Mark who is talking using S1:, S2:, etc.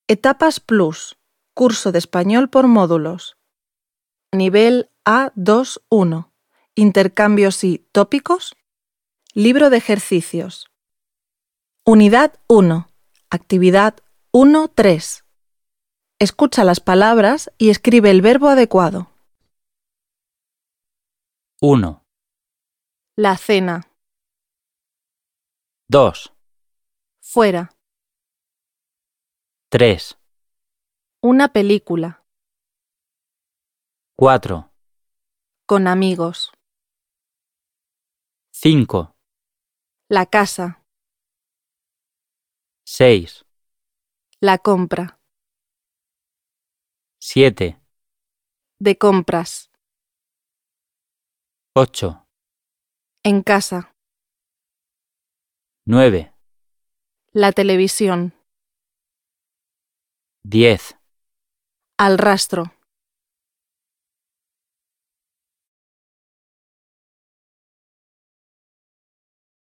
S1: Etapas Plus, curso de español por módulos. Nivel A2-1, intercambios y tópicos. Libro de ejercicios. Unidad 1, actividad 1-3. Escucha las palabras y escribe el verbo adecuado.
S2: 1,
S1: La cena,
S2: 2,
S1: fuera,
S2: 3,
S1: una película,
S2: 4,
S1: con amigos,
S2: 5,
S1: la casa,
S2: 6,
S1: la compra,
S2: 7,
S1: de compras,
S2: 8,
S1: en casa,
S2: 9,
S1: la televisión,
S2: 10.
S1: al rastro.